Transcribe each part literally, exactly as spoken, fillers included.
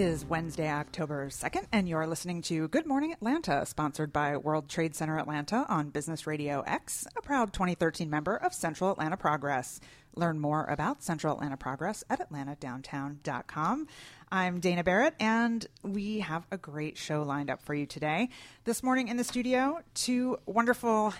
is Wednesday, October second, and you're listening to Good Morning Atlanta, sponsored by World Trade Center Atlanta on Business Radio X, a proud twenty thirteen member of Central Atlanta Progress. Learn more about Central Atlanta Progress at atlanta downtown dot com. I'm Dana Barrett, and we have a great show lined up for you today. This morning in the studio, two wonderful...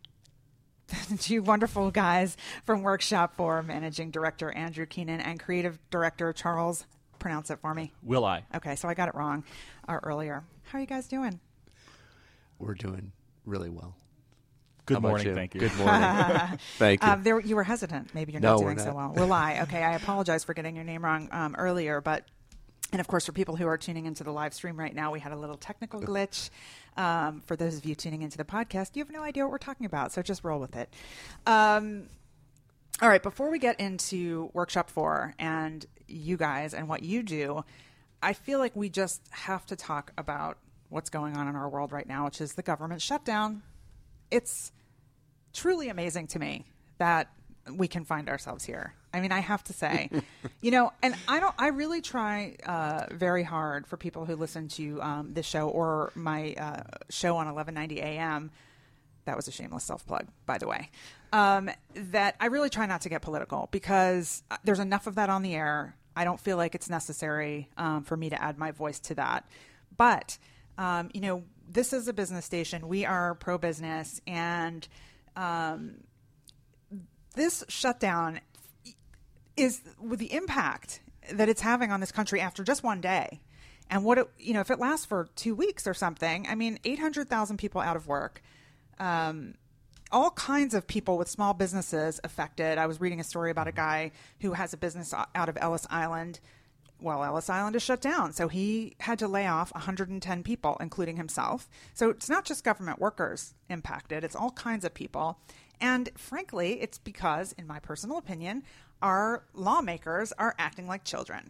Two wonderful guys from Workshop four, Managing Director Andrew Keenan and Creative Director Charles, pronounce it for me. Will I? Okay, so I got it wrong uh, earlier. How are you guys doing? We're doing really well. Good How about morning, you? thank you. Good morning. Thank you. Um, there, you were hesitant. Maybe you're No, not we're doing so not. well. Will I? Okay, I apologize for getting your name wrong um, earlier, but... And, of course, for people who are tuning into the live stream right now, we had a little technical glitch. Um, for those of you tuning into the podcast, you have no idea what we're talking about, so just roll with it. Um, all right, before we get into Workshop four and you guys and what you do, I feel like we just have to talk about what's going on in our world right now, which is the government shutdown. It's truly amazing to me that we can find ourselves here. I mean, I have to say, you know, and I don't, I really try uh, very hard for people who listen to um, this show or my uh, show on eleven ninety A M. That was a shameless self-plug, by the way. Um, that I really try not to get political because there's enough of that on the air. I don't feel like it's necessary um, for me to add my voice to that. But, um, you know, this is a business station. We are pro-business, and um, this shutdown is with the impact that it's having on this country after just one day. And what, it, you know, if it lasts for two weeks or something, I mean, eight hundred thousand people out of work, um, all kinds of people with small businesses affected. I was reading a story about a guy who has a business out of Ellis Island. Well, Ellis Island is shut down, so he had to lay off one hundred ten people, including himself. So it's not just government workers impacted. It's all kinds of people. And frankly, it's because, in my personal opinion, our lawmakers are acting like children.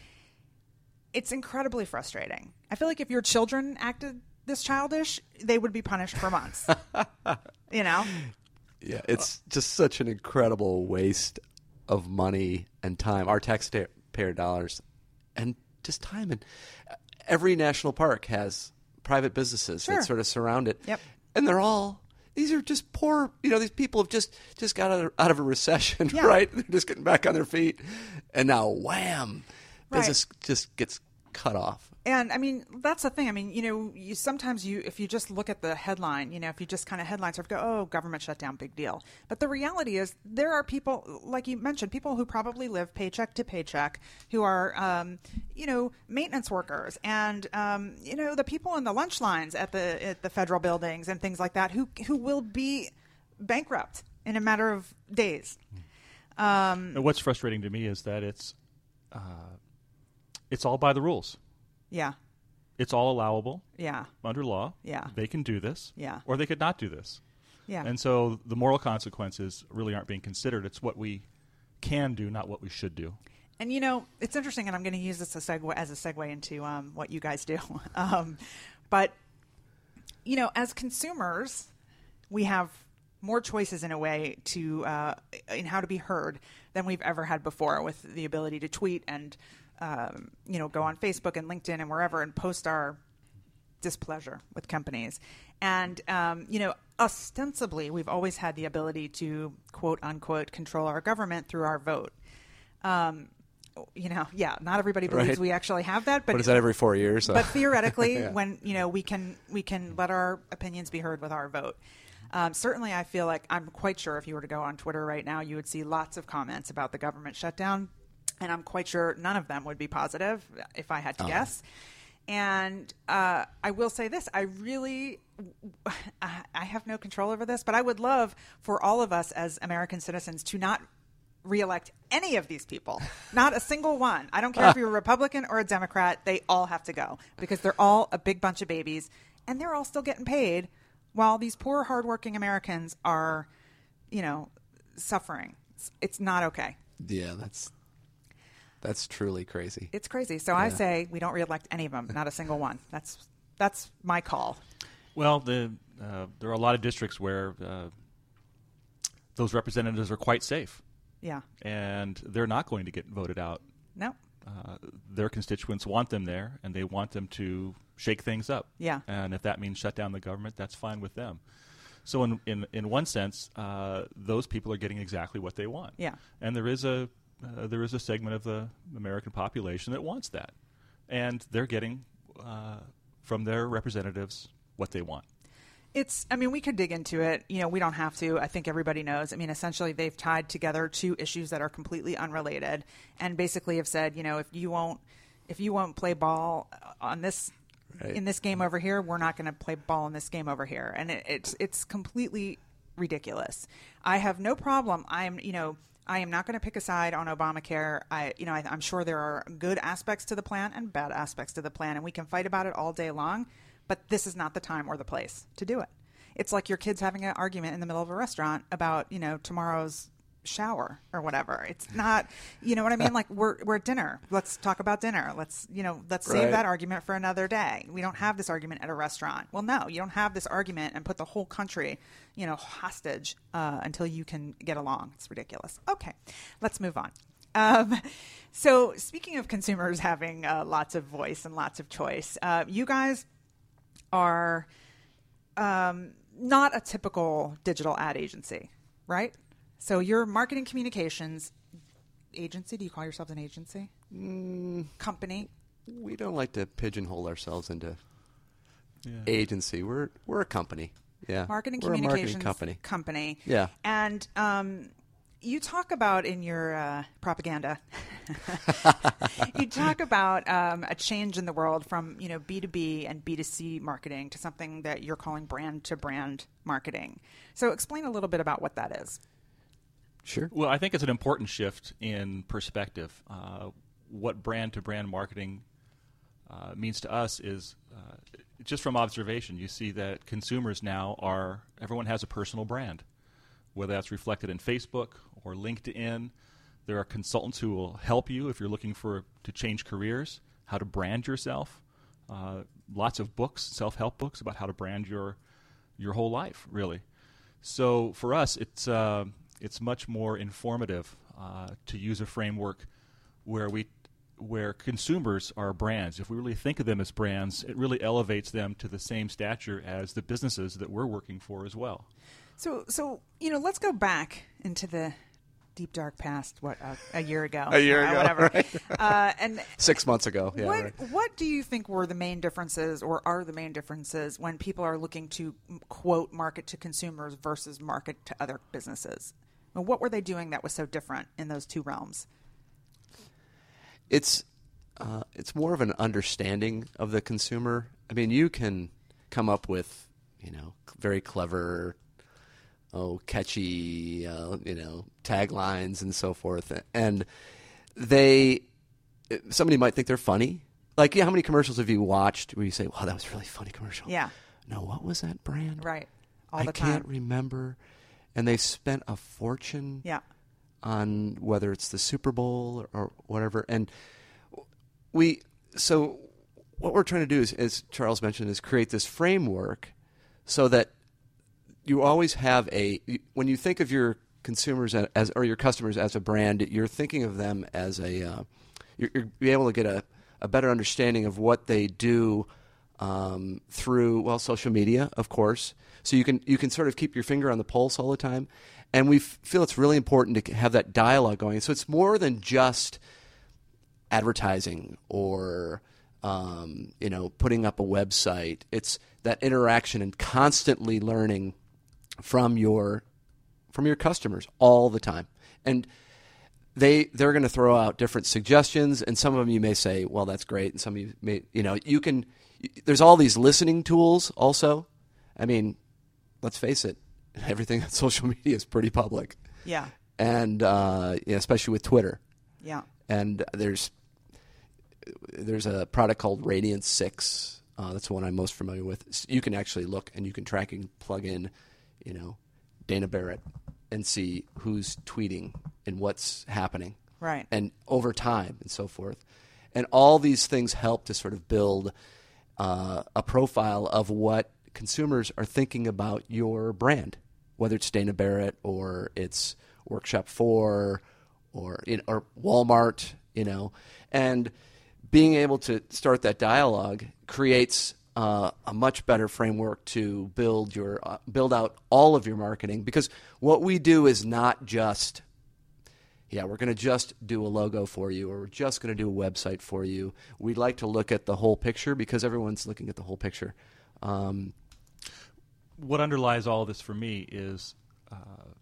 It's incredibly frustrating. I feel like if your children acted this childish, they would be punished for months. You know? Yeah, it's just such an incredible waste of money and time, our taxpayer dollars, and just time. And every national park has private businesses Sure. that sort of surround it. Yep. And they're all... These are just poor, you know, these people have just, just got out of, out of a recession, Yeah. right? They're just getting back on their feet. And now, wham, Right. business just gets cut off. And I mean, that's the thing. I mean, you know, you sometimes you, if you just look at the headline, you know, if you just kind of headline sort of go, oh, government shutdown, big deal. But the reality is there are people, like you mentioned, people who probably live paycheck to paycheck, who are, um, you know, maintenance workers and, um, you know, the people in the lunch lines at the, at the federal buildings and things like that, who, who will be bankrupt in a matter of days. Um, And what's frustrating to me is that it's, uh, it's all by the rules. yeah. It's all allowable Yeah. under law. Yeah. They can do this. Yeah. Or they could not do this. Yeah. And so the moral consequences really aren't being considered. It's what we can do, not what we should do. And, you know, it's interesting, and I'm going to use this as a segue, as a segue into um, what you guys do. um, but, you know, as consumers, we have more choices in a way to uh, in how to be heard than we've ever had before, with the ability to tweet and, um, you know, go on Facebook and LinkedIn and wherever and post our displeasure with companies. And, um, you know, ostensibly, we've always had the ability to, quote unquote, control our government through our vote. Um, you know, yeah, not everybody believes Right. we actually have that, but What is that, every four years? but theoretically, Yeah. when, you know, we can we can let our opinions be heard with our vote. Um, certainly, I feel like I'm quite sure if you were to go on Twitter right now, you would see lots of comments about the government shutdown. And I'm quite sure none of them would be positive if I had to Oh. guess. And uh, I will say this, I really, I have no control over this, but I would love for all of us as American citizens to not reelect any of these people, not a single one. I don't care if you're a Republican or a Democrat, they all have to go because they're all a big bunch of babies and they're all still getting paid while these poor, hardworking Americans are, you know, suffering. It's, it's not okay. Yeah, that's that's truly crazy. It's crazy. So I say we don't reelect any of them, not a single one. That's that's my call. Well, the uh, there are a lot of districts where uh, those representatives are quite safe, Yeah. and they're not going to get voted out. No. uh, their constituents want them there, and they want them to shake things up. Yeah. And if that means shut down the government, that's fine with them. So in in, in one sense, uh, those people are getting exactly what they want. Yeah. And there is a uh, there is a segment of the American population that wants that, and they're getting uh, from their representatives what they want. It's, I mean, we could dig into it. You know, we don't have to. I think everybody knows. I mean, essentially, they've tied together two issues that are completely unrelated, and basically have said, you know, if you won't, if you won't play ball on this, right. in this game over here, we're not going to play ball in this game over here, and it, it's it's completely ridiculous. I have no problem. I am, you know, I am not going to pick a side on Obamacare. I, you know, I, I'm sure there are good aspects to the plan and bad aspects to the plan, and we can fight about it all day long. But this is not the time or the place to do it. It's like your kids having an argument in the middle of a restaurant about, you know, tomorrow's shower or whatever. It's not, you know what I mean? Like we're we're at dinner. Let's talk about dinner. Let's, you know, let's save right. that argument for another day. We don't have this argument at a restaurant. Well, no, you don't have this argument and put the whole country, you know, hostage uh, until you can get along. It's ridiculous. Okay, let's move on. Um, so speaking of consumers having uh, lots of voice and lots of choice, uh, you guys are um, not a typical digital ad agency, right? So you're marketing communications agency. Do you call yourselves an agency? Mm, Company? We don't like to pigeonhole ourselves into Yeah. agency. We're we're a company. Yeah, Marketing we're communications a marketing company. company. Yeah. And um, you talk about in your uh, propaganda, you talk about um, a change in the world from, you know, B two B and B two C marketing to something that you're calling brand to brand marketing. So explain a little bit about what that is. Sure. Well, I think it's an important shift in perspective. Uh, what brand to brand marketing uh, means to us is uh, just from observation, you see that consumers now are, everyone has a personal brand, whether that's reflected in Facebook or LinkedIn. There are consultants who will help you if you're looking for to change careers, how to brand yourself. Uh, lots of books, self-help books about how to brand your your whole life, really. So for us, it's uh, it's much more informative uh, to use a framework where we where consumers are brands. If we really think of them as brands, it really elevates them to the same stature as the businesses that we're working for as well. So, so you know, let's go back into the deep dark past. What uh, a year ago, A year uh, ago, whatever. right. Uh, and Six months ago. Yeah. what Right. what do you think were the main differences, or are the main differences when people are looking to quote market to consumers versus market to other businesses? And what were they doing that was so different in those two realms? It's uh, it's more of an understanding of the consumer. I mean, you can come up with, you know, very clever, oh, catchy, uh, you know, taglines and so forth, and they somebody might think they're funny. Like, yeah, how many commercials have you watched where you say, "Wow, that was a really funny commercial"? Yeah. No, what was that brand? Right. All I the time. can't remember. And they spent a fortune. Yeah. On whether it's the Super Bowl or whatever. And we, so what we're trying to do is, as Charles mentioned, is create this framework so that you always have a, when you think of your consumers as, or your customers as a brand, you're thinking of them as a, uh, you're, you're be able to get a, a better understanding of what they do um, through, well, social media, of course. So you can, you can sort of keep your finger on the pulse all the time. And we f- feel it's really important to have that dialogue going. So it's more than just advertising or um, you know, putting up a website. It's that interaction and constantly learning from your from your customers all the time. And they they're going to throw out different suggestions, and some of them you may say, "Well, that's great," and some of you may, you know, you can. There's all these listening tools also. I mean, let's face it. Everything on social media is pretty public. Yeah. And uh, yeah, especially with Twitter. Yeah. And there's there's a product called Radiant six. Uh, that's the one I'm most familiar with. You can actually look and you can track and plug in, you know, Dana Barrett and see who's tweeting and what's happening. Right. And over time and so forth. And all these things help to sort of build uh, a profile of what consumers are thinking about your brand, whether it's Dana Barrett or it's Workshop four or in, or Walmart. you know, and being able to start that dialogue creates uh, a much better framework to build your uh, build out all of your marketing, because what we do is not just, yeah, we're going to just do a logo for you, or we're just going to do a website for you. We'd like to look at the whole picture because everyone's looking at the whole picture. Um, what underlies all of this for me is uh,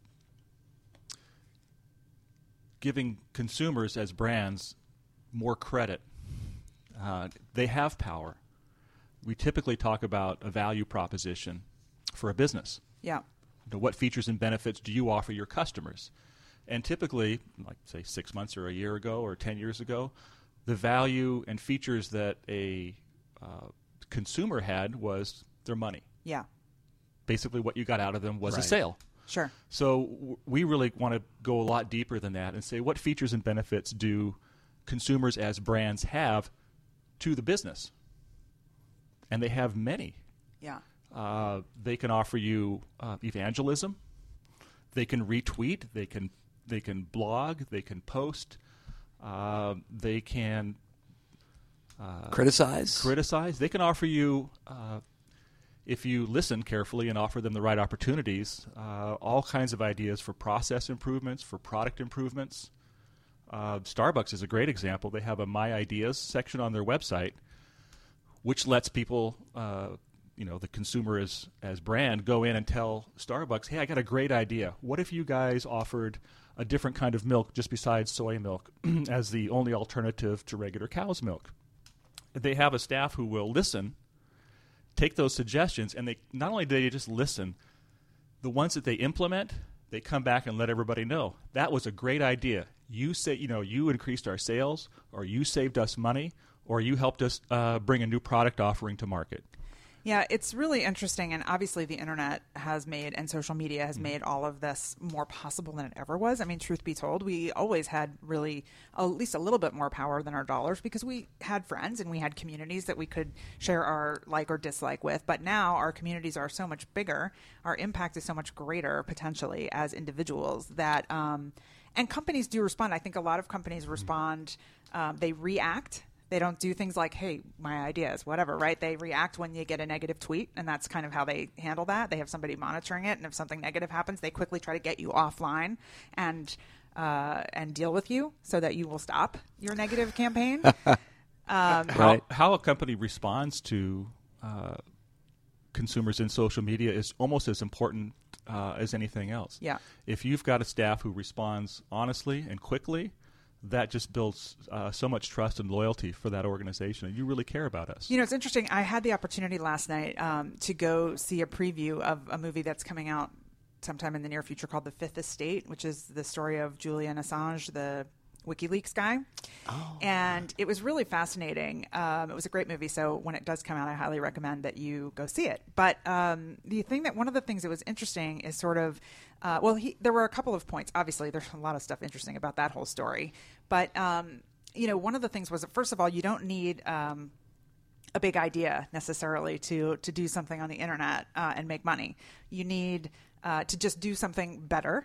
giving consumers as brands more credit. Uh, they have power. We typically talk about a value proposition for a business. Yeah. You know, what features and benefits do you offer your customers? And typically, like say six months or a year ago or ten years ago, the value and features that a uh, consumer had was their money. Yeah. Basically, what you got out of them was Right. a sale. Sure. So w- we really want to go a lot deeper than that and say, what features and benefits do consumers as brands have to the business? And they have many. Yeah. Uh, they can offer you uh, evangelism. They can retweet. They can they can blog. They can post. Uh, they can uh, criticize. criticize. They can offer you, uh, if you listen carefully and offer them the right opportunities, uh, all kinds of ideas for process improvements, for product improvements. Uh, Starbucks is a great example. They have a My Ideas section on their website, which lets people, uh, you know, the consumer as, as brand, go in and tell Starbucks, hey, I got a great idea. What if you guys offered a different kind of milk just besides soy milk as the only alternative to regular cow's milk? They have a staff who will listen, take those suggestions, and they not only do they just listen, the ones that they implement, they come back and let everybody know. That was a great idea. You say, you know, you increased our sales, or you saved us money, or you helped us uh, bring a new product offering to market. Yeah, it's really interesting, and obviously the internet has made, and social media has made all of this more possible than it ever was. I mean, truth be told, we always had really at least a little bit more power than our dollars because we had friends and we had communities that we could share our like or dislike with. But now our communities are so much bigger, our impact is so much greater potentially as individuals that, um, and companies do respond. I think a lot of companies respond, um, they react. They don't do things like, hey, my ideas, whatever, right? They react when you get a negative tweet, and that's kind of how they handle that. They have somebody monitoring it, and if something negative happens, they quickly try to get you offline and uh, and deal with you so that you will stop your negative campaign. um, How, Right. how a company responds to uh, consumers in social media is almost as important uh, as anything else. Yeah. If you've got a staff who responds honestly and quickly, that just builds uh, so much trust and loyalty for that organization, and you really care about us. You know, it's interesting. I had the opportunity last night um, to go see a preview of a movie that's coming out sometime in the near future called The Fifth Estate, which is the story of Julian Assange, the WikiLeaks guy. Oh. And it was really fascinating. Um, it was a great movie. So when it does come out, I highly recommend that you go see it. But um, the thing that one of the things that was interesting is sort of, uh, well, he, there were a couple of points. Obviously, there's a lot of stuff interesting about that whole story. But, um, you know, one of the things was that, first of all, you don't need um, a big idea necessarily to, to do something on the internet uh, and make money. You need uh, to just do something better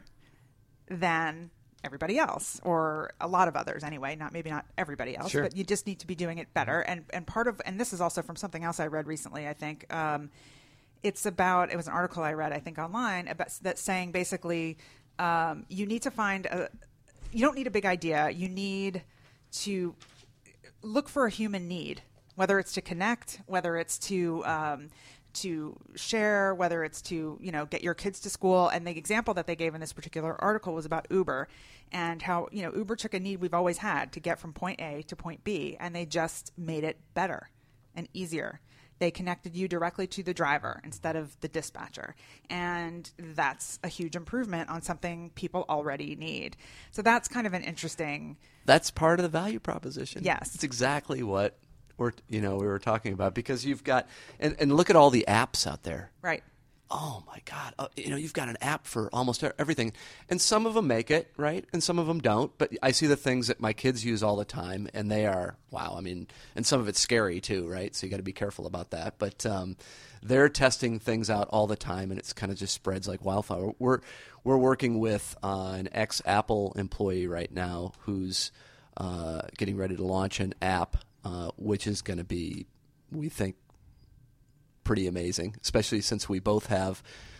than everybody else, or a lot of others anyway, not maybe not everybody else, Sure. but you just need to be doing it better. And and part of, and this is also from something else I read recently, I think, um, it's about, it was an article I read, I think online, about that saying basically um, you need to find a, you don't need a big idea. You need to look for a human need, whether it's to connect, whether it's to, um, to share, whether it's to, you know, get your kids to school. And the example that they gave in this particular article was about Uber and how, you know, Uber took a need we've always had to get from point A to point B, and they just made it better and easier. They connected you directly to the driver instead of the dispatcher. And that's a huge improvement on something people already need. So that's kind of an interesting... That's part of the value proposition. Yes. It's exactly what we're, you know, we were talking about, because you've got, and, and look at all the apps out there. Right. Oh my God. Uh, you know, you've got an app for almost e- everything. And some of them make it, right? And some of them don't. But I see the things that my kids use all the time, and they are, wow. I mean, and some of it's scary too, right? So you got to be careful about that. But um, they're testing things out all the time, and it's kind of just spreads like wildfire. We're, we're working with uh, an ex-Apple employee right now who's uh, getting ready to launch an app, uh, which is going to be, we think, pretty amazing, especially since we both have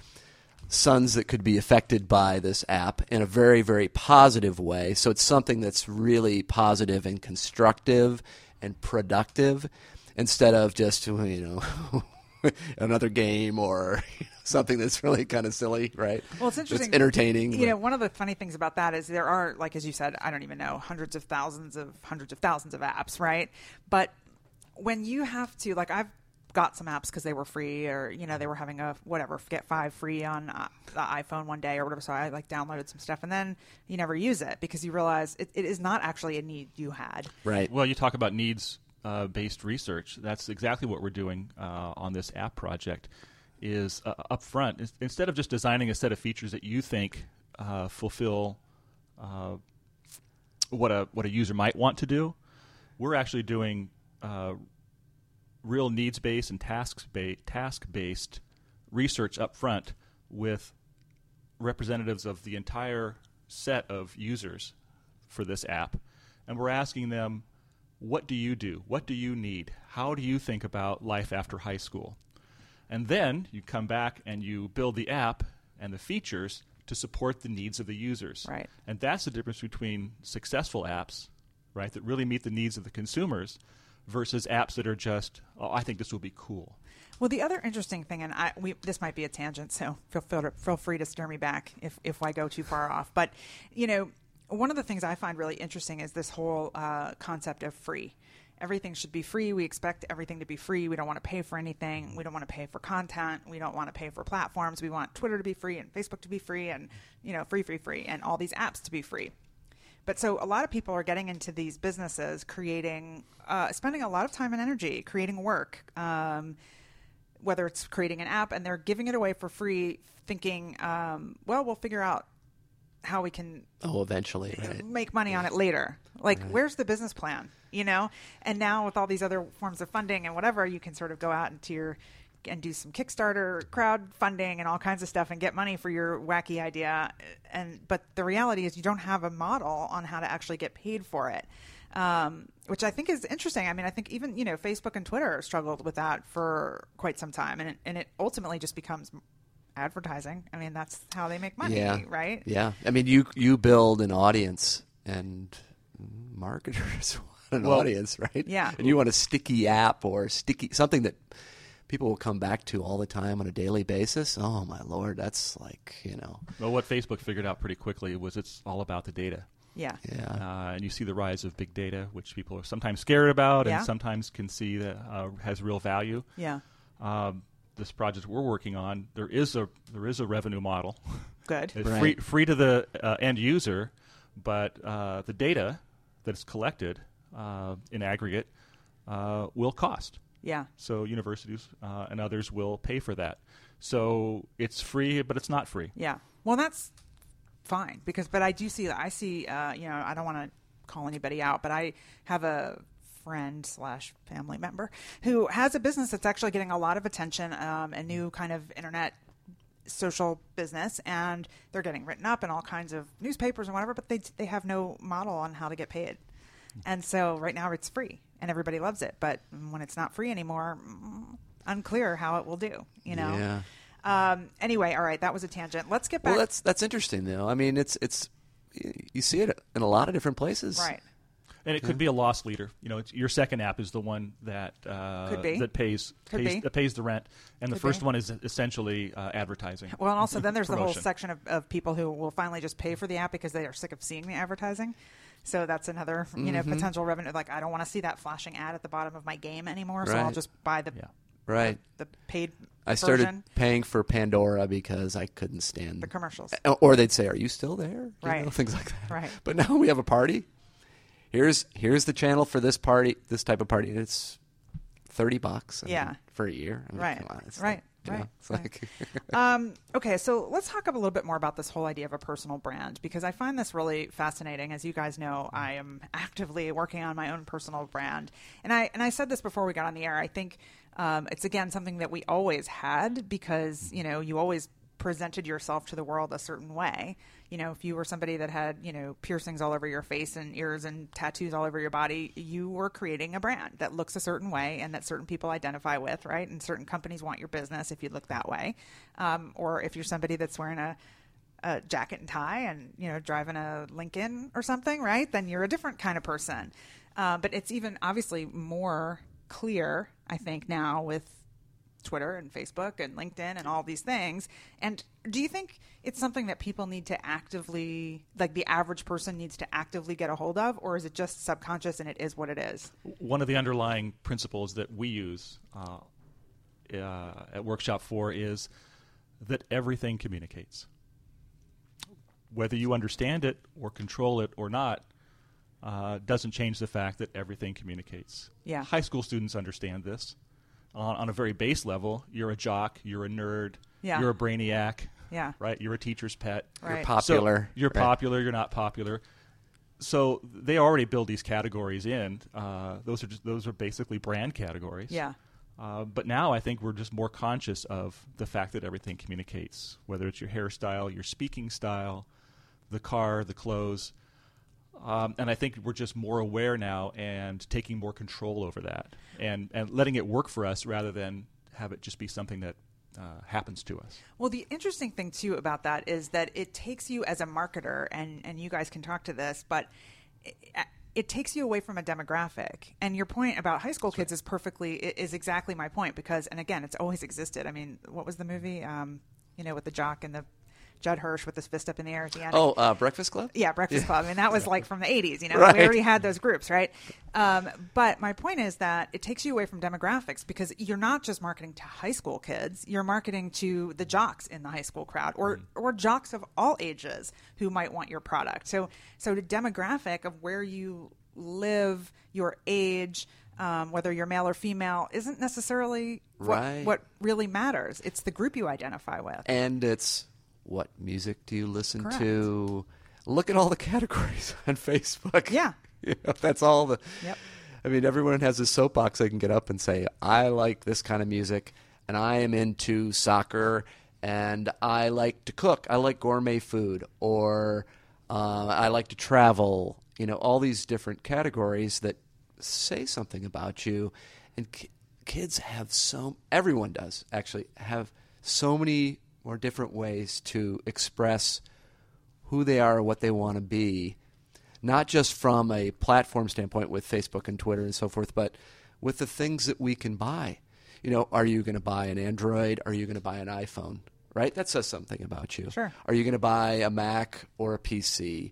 sons that could be affected by this app in a very, very positive way. So it's something that's really positive and constructive and productive instead of just, you know, another game or something that's really kind of silly, right? Well, it's interesting. It's entertaining. You know, one of the funny things about that is there are, like, as you said, I don't even know, hundreds of thousands of hundreds of thousands of apps, right? But when you have to, like, I've got some apps because they were free, or you know they were having a whatever get five free on uh, the iPhone one day or whatever, so I like downloaded some stuff and then you never use it because you realize it, it is not actually a need you had. Right. Well, you talk about needs uh, based research. That's exactly what we're doing uh, on this app project. Is uh, up front, instead of just designing a set of features that you think uh, fulfill uh, what a what a user might want to do, we're actually doing uh, real needs-based and tasks-based, task-based research up front with representatives of the entire set of users for this app. And we're asking them, what do you do? What do you need? How do you think about life after high school? And then you come back and you build the app and the features to support the needs of the users. Right. And that's the difference between successful apps, right, that really meet the needs of the consumers versus apps that are just, oh, I think this will be cool. Well, the other interesting thing, and I, we, this might be a tangent, so feel, feel, feel free to steer me back if, if I go too far off. But, you know, one of the things I find really interesting is this whole uh, concept of free. Everything should be free. We expect everything to be free. We don't want to pay for anything. We don't want to pay for content. We don't want to pay for platforms. We want Twitter to be free and Facebook to be free and, you know, free, free, free, and all these apps to be free. But so a lot of people are getting into these businesses, creating, uh, spending a lot of time and energy creating work, um, whether it's creating an app, and they're giving it away for free, thinking, um, well, we'll figure out how we can oh, eventually right. make money on it later. Like, right. Where's the business plan? You know? And now with all these other forms of funding and whatever, you can sort of go out into your and do some Kickstarter crowdfunding and all kinds of stuff and get money for your wacky idea. And but the reality is you don't have a model on how to actually get paid for it, um, which I think is interesting. I mean, I think even, you know, Facebook and Twitter struggled with that for quite some time, and it, and it ultimately just becomes advertising. I mean, that's how they make money, yeah. right? Yeah. I mean, you you build an audience, and marketers want an well, audience, right? Yeah. And you want a sticky app or sticky something that people will come back to all the time on a daily basis. Oh, my Lord, that's like, you know. Well, what Facebook figured out pretty quickly was it's all about the data. Yeah. Yeah. Uh, and you see the rise of big data, which people are sometimes scared about yeah. and sometimes can see that uh, has real value. Yeah. Um, this project we're working on, there is a there is a revenue model. Good. It's right. free, free to the uh, end user, but uh, the data that is collected uh, in aggregate uh, will cost. Yeah. So universities uh, and others will pay for that. So it's free, but it's not free. Yeah. Well, that's fine because, but I do see that I see, uh, you know, I don't want to call anybody out, but I have a friend slash family member who has a business that's actually getting a lot of attention, um, a new kind of internet social business, and they're getting written up in all kinds of newspapers and whatever, but they they have no model on how to get paid. And so right now it's free and everybody loves it. But when it's not free anymore, unclear how it will do, you know? Yeah. Um, anyway, all right, that was a tangent. Let's get back. Well, that's that's interesting, though. I mean, it's it's you see it in a lot of different places. Right. And it could be a loss leader. You know, it's, your second app is the one that uh, Could be. that pays Could pays, be. that pays the rent, and Could the first be. one is essentially uh, advertising. Well, and also then there's the whole Promotion. section of, of people who will finally just pay for the app because they are sick of seeing the advertising. So that's another, you know, Mm-hmm. potential revenue. Like, I don't want to see that flashing ad at the bottom of my game anymore, so I'll Right. just buy the Yeah. Right. the paid I started version, paying for Pandora because I couldn't stand the commercials. Or they'd say, "Are you still there?" You Right. know, things like that. Right. But now we have a party. Here's here's the channel for this party, this type of party, and it's thirty bucks. I Yeah. mean, for a year. I mean, Right. come on, it's Right. like, you know, Right. it's like Um, okay, so let's talk a little bit more about this whole idea of a personal brand, because I find this really fascinating. As you guys know, I am actively working on my own personal brand, and I and I said this before we got on the air. I think um, it's again something that we always had because you know you always presented yourself to the world a certain way. You know, if you were somebody that had, you know, piercings all over your face and ears and tattoos all over your body, you were creating a brand that looks a certain way and that certain people identify with, right? And certain companies want your business if you look that way. Um, or if you're somebody that's wearing a, a jacket and tie and, you know, driving a Lincoln or something, right? Then you're a different kind of person. Uh, but it's even obviously more clear, I think, now with Twitter and Facebook and LinkedIn and all these things. And do you think it's something that people need to actively, like the average person needs to actively get a hold of, or is it just subconscious and it is what it is? One of the underlying principles that we use uh, uh, at Workshop four is that everything communicates. Whether you understand it or control it or not, uh, doesn't change the fact that everything communicates. Yeah. High school students understand this. On, on a very base level, you're a jock, you're a nerd, Yeah. you're a brainiac, Yeah. right? You're a teacher's pet. Right. You're popular. So you're right? popular, you're not popular. So they already build these categories in. Uh, those are just, those are basically brand categories. Yeah. Uh, but now I think we're just more conscious of the fact that everything communicates, whether it's your hairstyle, your speaking style, the car, the clothes. Um, and I think we're just more aware now and taking more control over that and, and letting it work for us rather than have it just be something that uh, happens to us. Well, the interesting thing, too, about that is that it takes you as a marketer, and, and you guys can talk to this, but it, it takes you away from a demographic. And your point about high school kids is perfectly, is exactly my point because, and again, it's always existed. I mean, what was the movie, um, you know, with the jock and the Judd Hirsch with his fist up in the air at the end? Oh, uh, Breakfast Club? Yeah, Breakfast Yeah. Club. I mean, that was like from the eighties, you know. Right. We already had those groups, right? Um, but my point is that it takes you away from demographics because you're not just marketing to high school kids. You're marketing to the jocks in the high school crowd or Mm-hmm. or jocks of all ages who might want your product. So, so the demographic of where you live, your age, um, whether you're male or female, isn't necessarily what, Right. what really matters. It's the group you identify with. And it's what music do you listen Correct. to? Look at all the categories on Facebook. Yeah. You know, that's all the. Yep. I mean, everyone has a soapbox they can get up and say, I like this kind of music, and I am into soccer, and I like to cook. I like gourmet food, or uh, I like to travel. You know, all these different categories that say something about you. And ki- kids have so, everyone does actually, have so many more different ways to express who they are, what they want to be, not just from a platform standpoint with Facebook and Twitter and so forth, but with the things that we can buy. You know, are you going to buy an Android? Are you going to buy an iPhone? Right? That says something about you. Sure. Are you going to buy a Mac or a P C?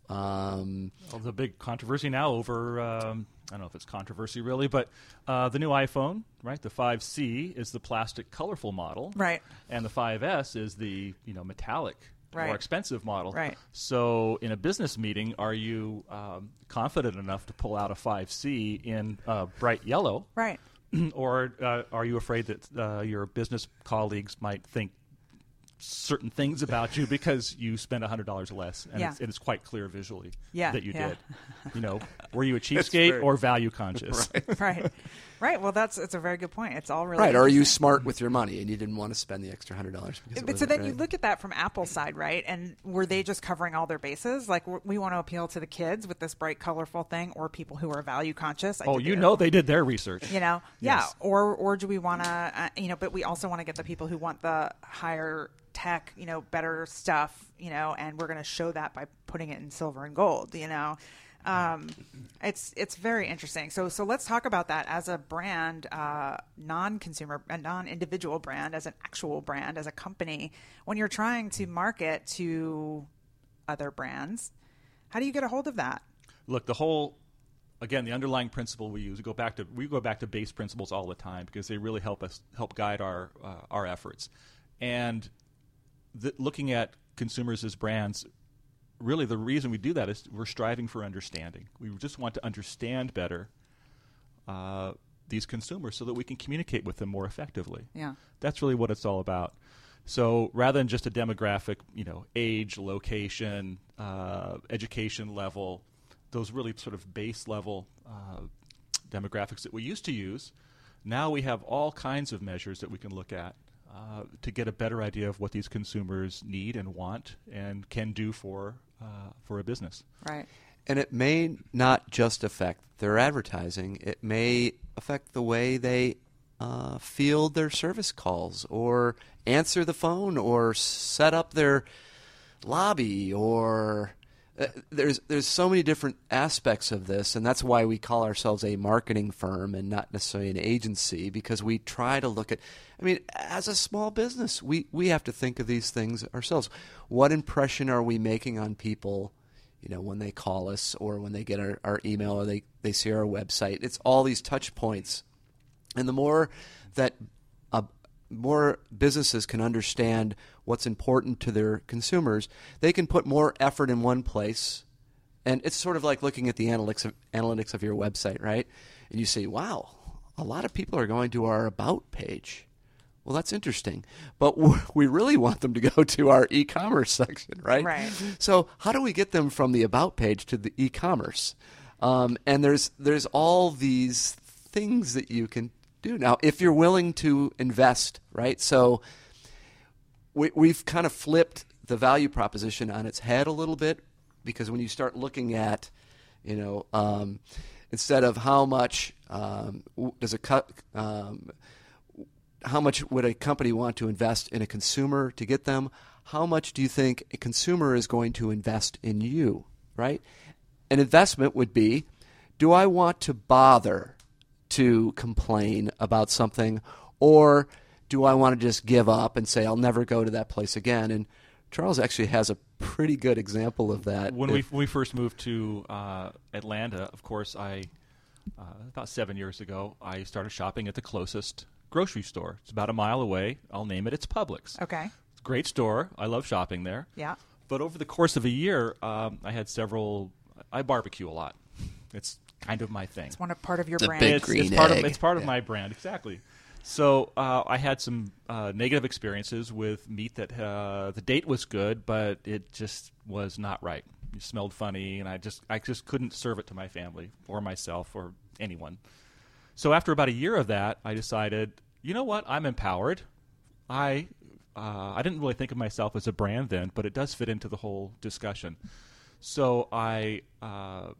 Um, Well, the big controversy now over, um, I don't know if it's controversy really, but uh, the new iPhone, right? The five C is the plastic colorful model. Right. And the five S is the, you know, metallic, Right. more expensive model. Right. So in a business meeting, are you um, confident enough to pull out a five C in uh, bright yellow? Right. Or uh, are you afraid that uh, your business colleagues might think certain things about you because you spend one hundred dollars less, and, Yeah. it's, and it's quite clear visually Yeah, that you yeah. did. You know, were you a cheapskate very- or value conscious? Right. Right. Well, that's it's a very good point. It's all really right. Or are you interesting. smart with your money and you didn't want to spend the extra one hundred dollars? Because it But so wasn't then right? you look at that from Apple's side, right? And were they just covering all their bases? Like w- we want to appeal to the kids with this bright, colorful thing, or people who are value conscious? I Oh, did you the- know they did their research. You know, Yes. yeah. Or or do we want to, uh, you know? But we also want to get the people who want the higher tech, you know, better stuff, you know, and we're going to show that by putting it in silver and gold, you know. Um, it's it's very interesting. So so let's talk about that as a brand, uh, non-consumer, a non-individual brand, as an actual brand, as a company. When you're trying to market to other brands, how do you get a hold of that? Look, the whole, again, the underlying principle we use, we go back to we go back to base principles all the time because they really help us help guide our uh, our efforts. And the, looking at consumers as brands, really the reason we do that is we're striving for understanding. We just want to understand better uh, these consumers so that we can communicate with them more effectively. Yeah. That's really what it's all about. So rather than just a demographic, you know, age, location, uh, education level, those really sort of base level uh, demographics that we used to use, now we have all kinds of measures that we can look at uh, to get a better idea of what these consumers need and want and can do for uh, for a business. Right. And it may not just affect their advertising. It may affect the way they uh, field their service calls or answer the phone or set up their lobby or uh, there's there's so many different aspects of this, and that's why we call ourselves a marketing firm and not necessarily an agency, because we try to look at, I mean, as a small business, we, we have to think of these things ourselves. What impression are we making on people, you know, when they call us or when they get our, our email or they, they see our website? It's all these touch points. And the more that uh, more businesses can understand what's important to their consumers, they can put more effort in one place. And it's sort of like looking at the analytics of, analytics of your website, right? And you say, wow, a lot of people are going to our About page. Well, that's interesting. But we really want them to go to our e-commerce section, right? Right. So how do we get them from the About page to the e-commerce? Um, and there's there's all these things that you can do. Now, if you're willing to invest, right? So we, we've kind of flipped the value proposition on its head a little bit, because when you start looking at, you know, um, instead of how much um, does a cut, um, how much would a company want to invest in a consumer to get them? How much do you think a consumer is going to invest in you, right? An investment would be, do I want to bother to complain about something, or do I want to just give up and say I'll never go to that place again? And Charles actually has a pretty good example of that. When we, when we first moved to uh, Atlanta, of course, I uh, about seven years ago, I started shopping at the closest grocery store. It's about a mile away. I'll name it. It's Publix. Okay. It's a great store. I love shopping there. Yeah. But over the course of a year, um, I had several. I barbecue a lot. It's kind of my thing. It's one of part of your The brand. big it's, green it's part egg. of it's part of Yeah. my brand, exactly. So uh, I had some uh, negative experiences with meat that uh, the date was good, but it just was not right. It smelled funny, and I just I just couldn't serve it to my family or myself or anyone. So after about a year of that, I decided, you know what? I'm empowered. I uh, I didn't really think of myself as a brand then, but it does fit into the whole discussion. So I uh,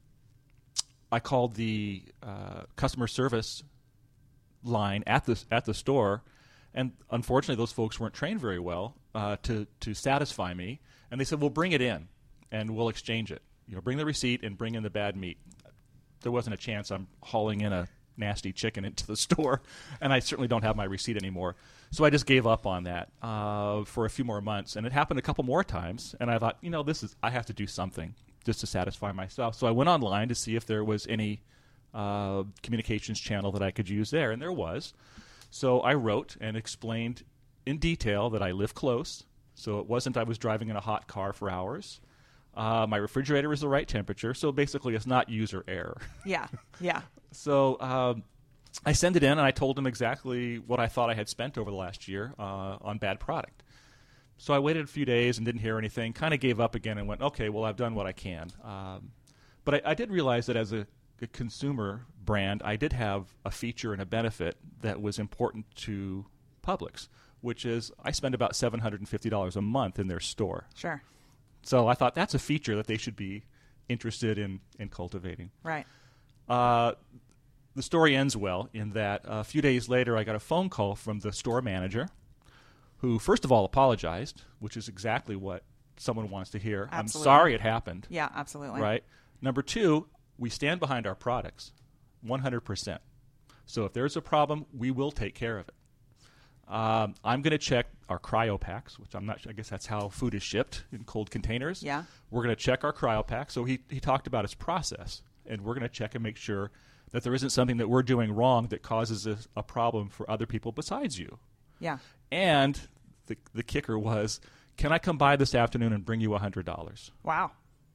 I called the uh, customer service line at the at the store, and unfortunately, those folks weren't trained very well uh, to to satisfy me. And they said, "Well, bring it in, and we'll exchange it. You know, bring the receipt and bring in the bad meat." There wasn't a chance I'm hauling in a nasty chicken into the store, and I certainly don't have my receipt anymore. So I just gave up on that uh, for a few more months, and it happened a couple more times. And I thought, you know, this is I have to do something just to satisfy myself. So I went online to see if there was any uh, communications channel that I could use there, and there was. So I wrote and explained in detail that I live close, so it wasn't I was driving in a hot car for hours. Uh, my refrigerator is the right temperature, so basically it's not user error. Yeah, yeah. So um, I sent it in, and I told them exactly what I thought I had spent over the last year uh, on bad product. So I waited a few days and didn't hear anything, kind of gave up again and went, okay, well, I've done what I can. Um, but I, I did realize that as a, a consumer brand, I did have a feature and a benefit that was important to Publix, which is I spend about seven hundred fifty dollars a month in their store. Sure. So I thought that's a feature that they should be interested in, in cultivating. Right. Uh, the story ends well in that a few days later I got a phone call from the store manager who, first of all, apologized, which is exactly what someone wants to hear. Absolutely. I'm sorry it happened. Yeah, absolutely. Right? Number two, we stand behind our products one hundred percent. So if there's a problem, we will take care of it. Um, I'm going to check our cryo packs, which I'm not sure, I guess that's how food is shipped in cold containers. Yeah. We're going to check our cryo packs. So he, he talked about his process, and we're going to check and make sure that there isn't something that we're doing wrong that causes a, a problem for other people besides you. Yeah. And the the kicker was, can I come by this afternoon and bring you one hundred dollars? Wow.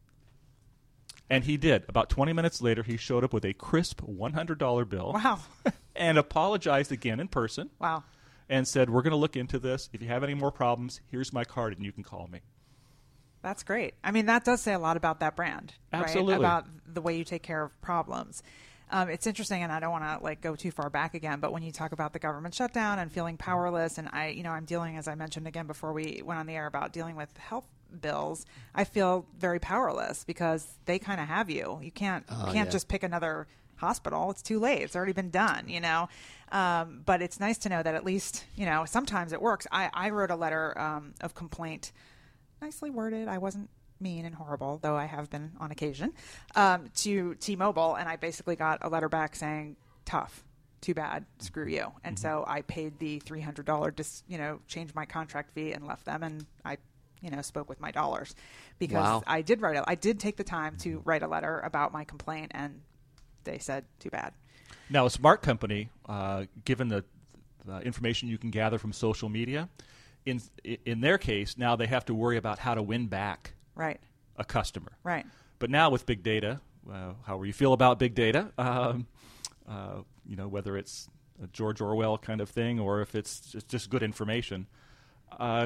And he did. About twenty minutes later, he showed up with a crisp one hundred dollar bill. Wow. And apologized again in person. Wow. And said, we're going to look into this. If you have any more problems, here's my card and you can call me. That's great. I mean, that does say a lot about that brand. Absolutely. Right? About the way you take care of problems. Um, it's interesting, and I don't want to like go too far back again, but when you talk about the government shutdown and feeling powerless, and I, you know, I'm dealing, as I mentioned again before we went on the air, about dealing with health bills, I feel very powerless because they kind of have you. You can't Oh, you can't yeah. just pick another hospital. It's too late. It's already been done, you know. Um, but it's nice to know that at least, you know, sometimes it works. I, I wrote a letter um, of complaint, nicely worded. I wasn't mean and horrible, though I have been on occasion, um, to T-Mobile, and I basically got a letter back saying, tough, too bad, screw you. And Mm-hmm. so I paid the three hundred dollars, dis, you know, changed my contract fee and left them, and I, you know, spoke with my dollars because Wow. I did write a, I did take the time to write a letter about my complaint, and they said, too bad. Now, a smart company, uh, given the, the information you can gather from social media, in in their case, now they have to worry about how to win back Right, a customer. right. But now with big data, uh, however you feel about big data, um, uh, you know, whether it's a George Orwell kind of thing or if it's just, just good information, uh,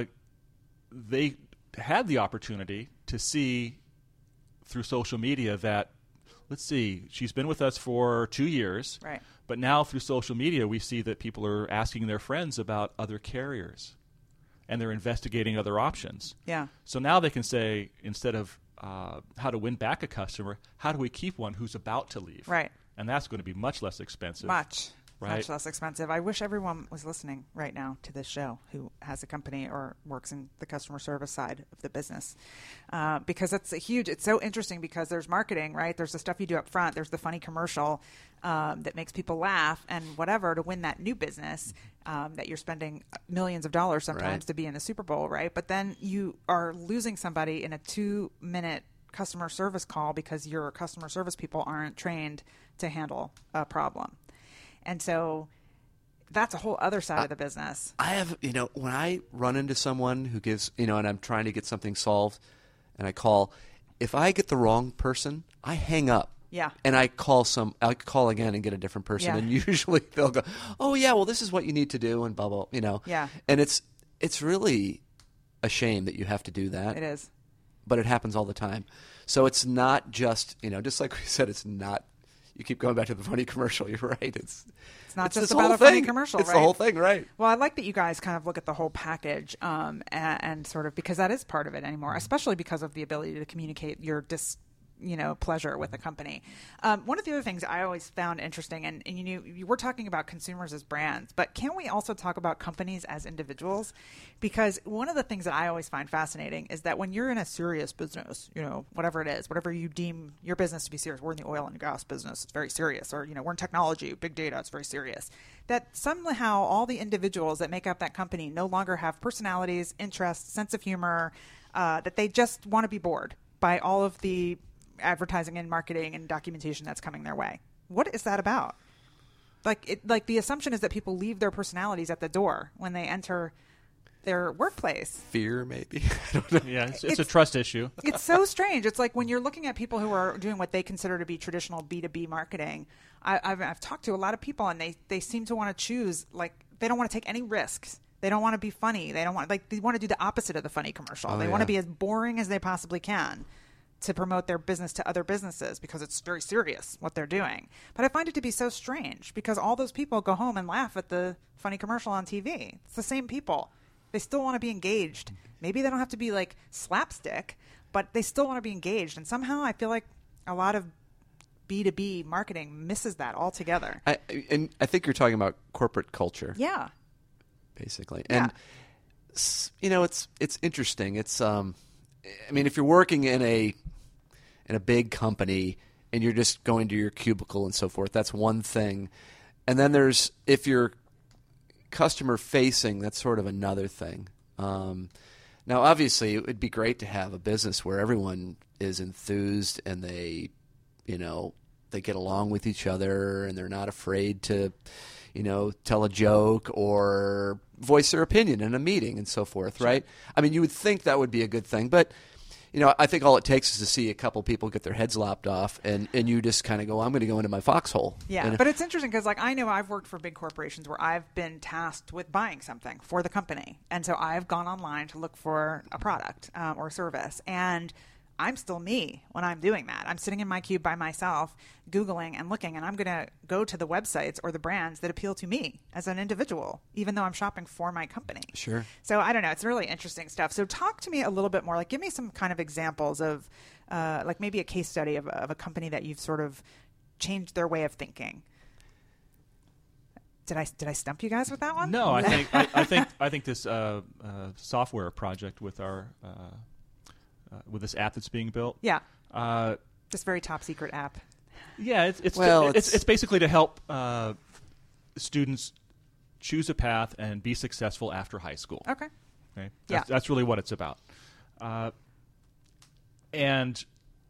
they had the opportunity to see through social media that, let's see, she's been with us for two years. Right. But now through social media, we see that people are asking their friends about other carriers, and they're investigating other options. Yeah. So now they can say, instead of uh, how to win back a customer, how do we keep one who's about to leave? Right. And that's going to be much less expensive. Much, Right. much less expensive. I wish everyone was listening right now to this show who has a company or works in the customer service side of the business, uh, because it's a huge. It's so interesting because there's marketing, right? There's the stuff you do up front. There's the funny commercial um, that makes people laugh and whatever to win that new business um, that you're spending millions of dollars sometimes Right. to be in a Super Bowl, right? But then you are losing somebody in a two-minute customer service call because your customer service people aren't trained to handle a problem. And so that's a whole other side of the business. I have, you know, when I run into someone who gives, you know, and I'm trying to get something solved and I call, if I get the wrong person, I hang up. Yeah. And I call some, I call again and get a different person. Yeah. And usually they'll go, oh, yeah, well, this is what you need to do and blah, blah, you know. Yeah. And it's, it's really a shame that you have to do that. It is. But it happens all the time. So it's not just, you know, just like we said, it's not, you keep going back to the funny commercial. You're right. It's It's not just this about whole a funny thing. commercial, It's right? the whole thing, right? Well, I like that you guys kind of look at the whole package um, and, and sort of, because that is part of it anymore, especially because of the ability to communicate your dis, you know, pleasure with the company. Um, one of the other things I always found interesting, and, and you knew you were talking about consumers as brands, but can we also talk about companies as individuals? Because one of the things that I always find fascinating is that when you're in a serious business, you know, whatever it is, whatever you deem your business to be serious, we're in the oil and gas business, it's very serious, or, you know, we're in technology, big data, it's very serious, that somehow all the individuals that make up that company no longer have personalities, interests, sense of humor, uh, that they just want to be bored by all of the advertising and marketing and documentation that's coming their way. What is that about? Like, it, like the assumption is that people leave their personalities at the door when they enter their workplace. Fear, maybe. I don't know. Yeah, it's, it's, It's- a trust issue. It's so strange. It's like when you're looking at people who are doing what they consider to be traditional B two B marketing. I, I've, I've talked to a lot of people, and they, they seem to want to choose, like, they don't want to take any risks. They don't want to be funny. They don't want, like, they want to do the opposite of the funny commercial. Oh, they want to yeah. be as boring as they possibly can to promote their business to other businesses because it's very serious what they're doing. But I find it to be so strange because all those people go home and laugh at the funny commercial on T V. It's the same people. They still want to be engaged. Maybe they don't have to be like slapstick, but they still want to be engaged. And somehow I feel like a lot of B two B marketing misses that altogether. I, and I think you're talking about corporate culture. Yeah. Basically. Yeah. And s- you know, it's it's interesting. It's um I mean, if you're working in a in a big company and you're just going to your cubicle and so forth, that's one thing. And then there's if you're customer facing, that's sort of another thing. Um, now, obviously, it would be great to have a business where everyone is enthused and they, you know, they get along with each other and they're not afraid to, you know, tell a joke or voice their opinion in a meeting and so forth, right? I mean, you would think that would be a good thing, but you know, I think all it takes is to see a couple people get their heads lopped off, and, and you just kind of go, I'm going to go into my foxhole. Yeah, And- but it's interesting because, like, I know I've worked for big corporations where I've been tasked with buying something for the company, and so I've gone online to look for a product um, or service, and I'm still me when I'm doing that. I'm sitting in my cube by myself, Googling and looking, and I'm going to go to the websites or the brands that appeal to me as an individual, even though I'm shopping for my company. Sure. So I don't know. It's really interesting stuff. So talk to me a little bit more. Like, give me some kind of examples of, uh, like maybe a case study of, of a company that you've sort of changed their way of thinking. Did I did I stump you guys with that one? No, I think I, I think I think this uh, uh, software project with our uh, uh, with this app that's being built. Yeah. Uh, this very top secret app. Yeah, it's it's well, to, it's, it's it's basically to help uh, students choose a path and be successful after high school. Okay. Okay. Yeah. That's, that's really what it's about. Uh, and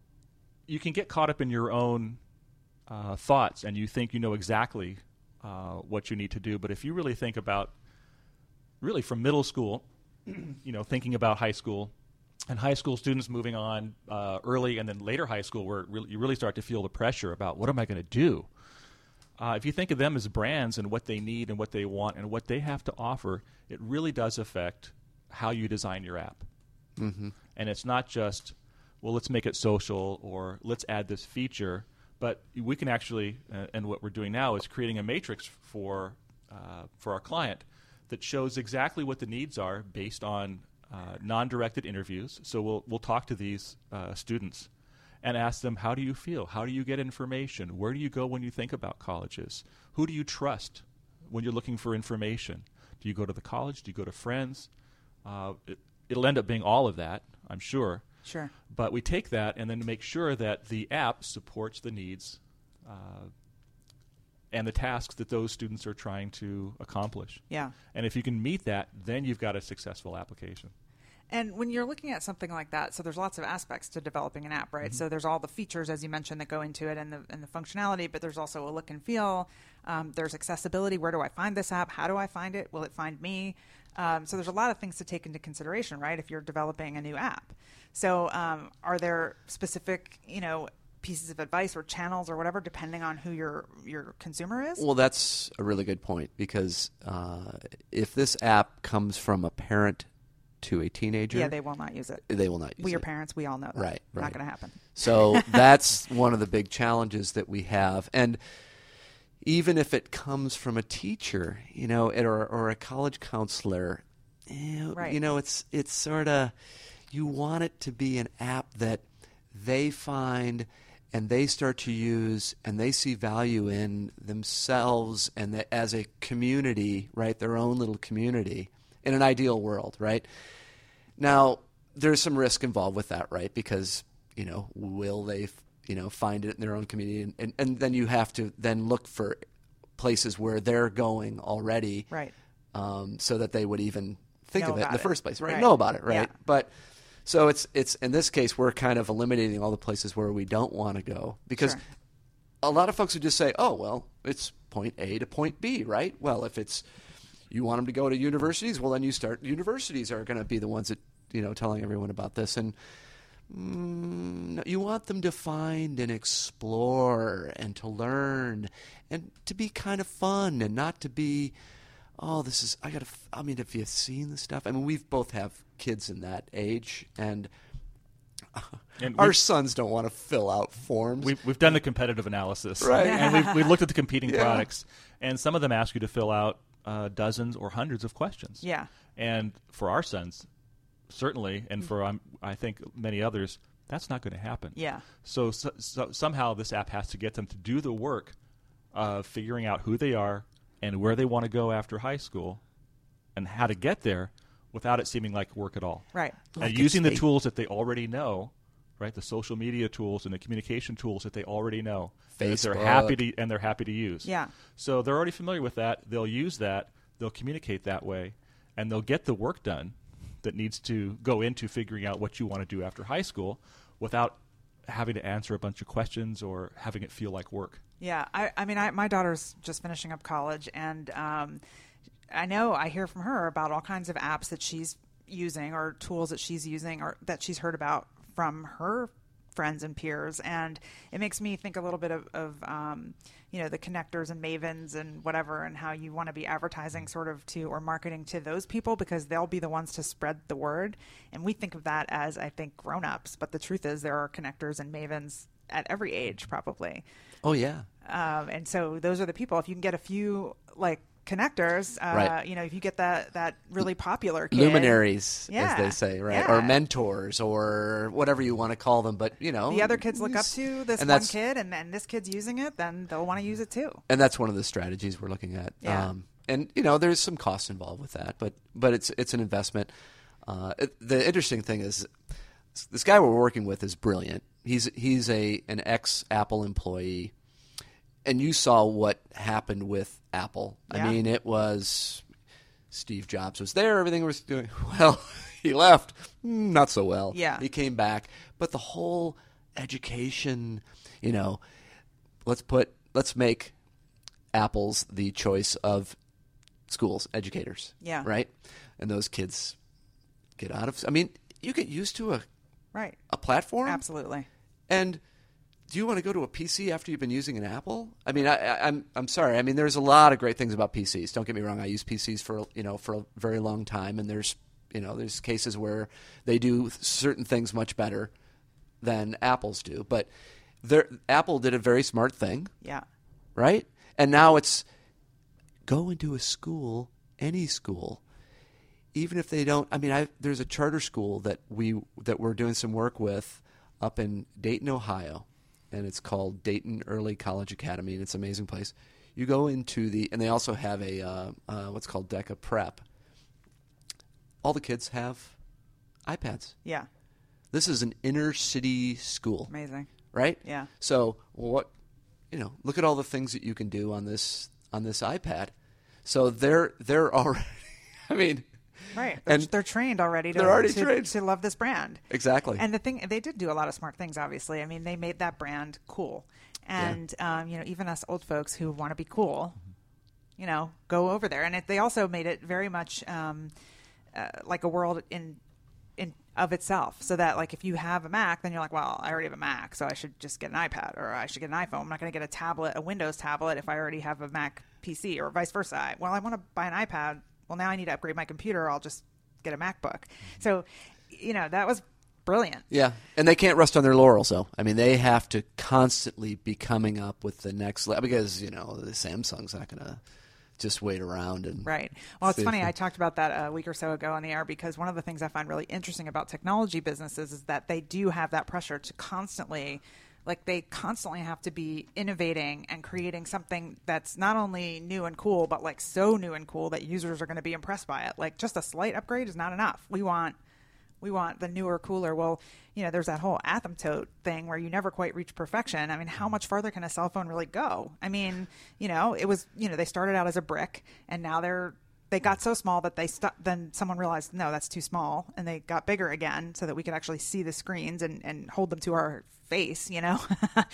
you can get caught up in your own uh, thoughts, and you think you know exactly uh, what you need to do. But if you really think about, really from middle school, you know, thinking about high school, and high school students moving on uh, early, and then later high school, where it really, you really start to feel the pressure about what am I going to do? Uh, if you think of them as brands and what they need and what they want and what they have to offer, it really does affect how you design your app. Mm-hmm. And it's not just, well, let's make it social or let's add this feature, but we can actually, uh, and what we're doing now is creating a matrix for uh, for our client that shows exactly what the needs are based on uh, non-directed interviews. So we'll we'll talk to these uh, students and ask them, how do you feel? How do you get information? Where do you go when you think about colleges? Who do you trust when you're looking for information? Do you go to the college? Do you go to friends? Uh, it, it'll end up being all of that, I'm sure. Sure. But we take that and then make sure that the app supports the needs uh, and the tasks that those students are trying to accomplish. Yeah. And if you can meet that, then you've got a successful application. And when you're looking at something like that, so there's lots of aspects to developing an app, right? Mm-hmm. So there's all the features, as you mentioned, that go into it and the, and the functionality, but there's also a look and feel. Um, there's accessibility. Where do I find this app? How do I find it? Will it find me? Um, so there's a lot of things to take into consideration, right, if you're developing a new app. So um, are there specific, you know, pieces of advice or channels or whatever, depending on who your your consumer is? Well, that's a really good point, because uh, if this app comes from a parent to a teenager, yeah, they will not use it. They will not use we it. We are parents. We all know that. Right, right. Not going to happen. So that's one of the big challenges that we have. And even if it comes from a teacher, you know, or, or a college counselor, you know, right. you know it's it's sort of, you want it to be an app that they find and they start to use and they see value in themselves and that as a community, right, their own little community in an ideal world, right? Now, there's some risk involved with that, right? Because, you know, will they, you know, find it in their own community? And, and, and then you have to then look for places where they're going already, right? Um, so that they would even think know of it in the it. first place, right? right? Know about it, right? Yeah. But so it's it's in this case we're kind of eliminating all the places where we don't want to go, because Sure. a lot of folks would just say, oh, well, it's point A to point B, right? Well, if it's you want them to go to universities, well, then you start universities are going to be the ones that, you know, telling everyone about this. And mm, you want them to find and explore and to learn and to be kind of fun and not to be, oh, this is, I got to, I mean, if you've seen the stuff, I mean, we've both have kids in that age, and, And our we've- sons don't want to fill out forms. We've, we've done the competitive analysis. Right. And we've, we've looked at the competing Yeah. products, and some of them ask you to fill out uh, dozens or hundreds of questions. Yeah. And for our sons, certainly, and for um, I think many others, that's not going to happen. Yeah. So, so, so somehow this app has to get them to do the work of figuring out who they are and where they want to go after high school and how to get there without it seeming like work at all. Right. And Like using it's the a- tools that they already know, right? The social media tools and the communication tools that they already know. that They're Facebook. happy to and they're happy to use. Yeah. So they're already familiar with that. They'll use that. They'll communicate that way, and they'll get the work done that needs to go into figuring out what you want to do after high school without having to answer a bunch of questions or having it feel like work. Yeah, I, I mean, I, my daughter's just finishing up college, and um, I know I hear from her about all kinds of apps that she's using or tools that she's using or that she's heard about from her friends and peers. And it makes me think a little bit of, of um, you know, the connectors and mavens and whatever, and how you want to be advertising sort of to or marketing to those people, because they'll be the ones to spread the word. And we think of that as, I think, grown-ups. But the truth is there are connectors and mavens at every age, probably. Oh, yeah. Um, and so those are the people. If you can get a few, like, connectors, uh, right. you know, if you get that, that really popular kid. Luminaries, yeah. as they say, right? Yeah. Or mentors, or whatever you want to call them. But, you know. The other kids look up to this and one kid, and then this kid's using it, then they'll want to use it too. And that's one of the strategies we're looking at. Yeah. Um, and, you know, there's some cost involved with that, but but it's it's an investment. Uh, it, the interesting thing is this guy we're working with is brilliant. He's he's a an ex-Apple employee. And you saw what happened with Apple. Yeah. I mean, it was Steve Jobs was there. Everything was doing well. He left. Not so well. Yeah. He came back. But the whole education, you know, let's put, let's make Apple's the choice of schools, educators. Yeah. Right? And those kids get out of, I mean, you get used to a, Right. a platform. Absolutely. And do you want to go to a P C after you've been using an Apple? I mean, I, I, I'm I'm sorry. I mean, there's a lot of great things about P Cs. Don't get me wrong. I use P Cs for you know for a very long time, and there's you know there's cases where they do certain things much better than Apple's do. But there, Apple did a very smart thing, Yeah. right? And now it's go into a school, any school, even if they don't. I mean, I, there's a charter school that we that we're doing some work with up in Dayton, Ohio. And it's called Dayton Early College Academy, and it's an amazing place. You go into the, and they also have a uh, uh, what's called DECA Prep. All the kids have iPads. Yeah. This is an inner city school, Amazing. right? Yeah. So what, you know, look at all the things that you can do on this on this iPad. So they're they're already, I mean. Right. They're, And they're trained already to, they're already to, trained. to love this brand. Exactly. And the thing, they did do a lot of smart things, obviously. I mean, they made that brand cool. And, yeah. um, you know, even us old folks who want to be cool, you know, go over there. And it, they also made it very much um, uh, like a world in in of itself. So that, like, if you have a Mac, then you're like, well, I already have a Mac, so I should just get an iPad, or I should get an iPhone. I'm not going to get a tablet, a Windows tablet, if I already have a Mac P C, or vice versa. Well, I want to buy an iPad. Well, now I need to upgrade my computer. I'll just get a MacBook. So, you know, that was brilliant. Yeah, and they can't rest on their laurels, though. I mean, they have to constantly be coming up with the next level, because, you know, the Samsung's not going to just wait around. And Right. Well, it's see funny. if- I talked about that a week or so ago on the air, because one of the things I find really interesting about technology businesses is that they do have that pressure to constantly, like they constantly have to be innovating and creating something that's not only new and cool, but like so new and cool that users are going to be impressed by it. Like just a slight upgrade is not enough. We want, we want the newer, cooler. Well, you know, there's that whole asymptote thing where you never quite reach perfection. I mean, how much farther can a cell phone really go? I mean, you know, it was, you know, they started out as a brick, and now they're, they got so small that they st- then someone realized, no, that's too small. And they got bigger again so that we could actually see the screens and, and hold them to our face, you know?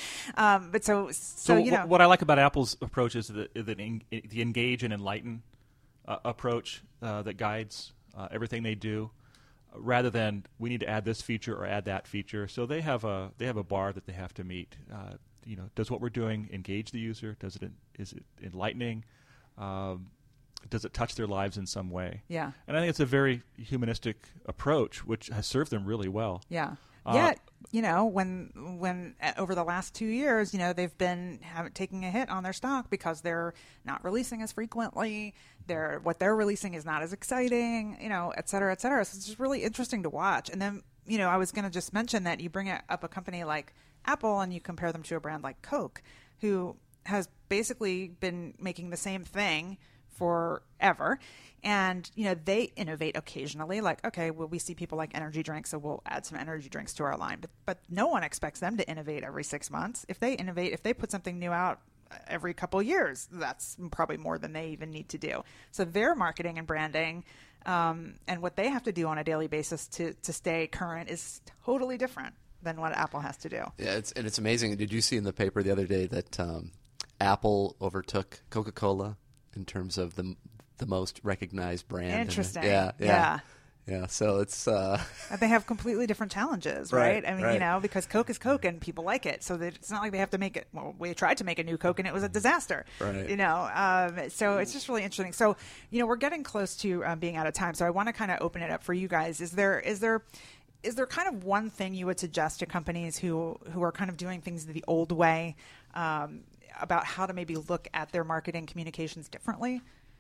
um, but so, so, So you wh- know, what I like about Apple's approach is the, the, en- the engage and enlighten uh, approach uh, that guides uh, everything they do, uh, rather than we need to add this feature or add that feature. So they have a they have a bar that they have to meet. Uh, you know, does what we're doing engage the user? Does it is it enlightening? Um, does it touch their lives in some way? yeah, And I think it's a very humanistic approach, which has served them really well. yeah. Uh, Yet, you know, when when uh, over the last two years, you know, they've been have, taking a hit on their stock because they're not releasing as frequently. They're what they're releasing is not as exciting, you know, et cetera, et cetera. So it's just really interesting to watch. And then, you know, I was going to just mention that you bring up a company like Apple and you compare them to a brand like Coke, who has basically been making the same thing forever. And, you know, they innovate occasionally. Like, okay, well, we see people like energy drinks, so we'll add some energy drinks to our line. But but no one expects them to innovate every six months. If they innovate, if they put something new out every couple of years, that's probably more than they even need to do. So their marketing and branding um, and what they have to do on a daily basis to, to stay current is totally different than what Apple has to do. Yeah, it's, and it's amazing. Did you see in the paper the other day that um, Apple overtook Coca-Cola in terms of the the most recognized brand? Interesting. Yeah, yeah, Yeah. Yeah, so it's uh, And they have completely different challenges, Right, right? I mean, right. you know, because Coke is Coke and people like it, so that it's not like they have to make it. Well, we tried to make a new Coke and it was a disaster, Right. You know, um, so it's just really interesting. So, you know, we're getting close to um, being out of time, so I want to kind of open it up for you guys. Is there is there is there kind of one thing you would suggest to companies who who are kind of doing things the old way um, about how to maybe look at their marketing communications differently?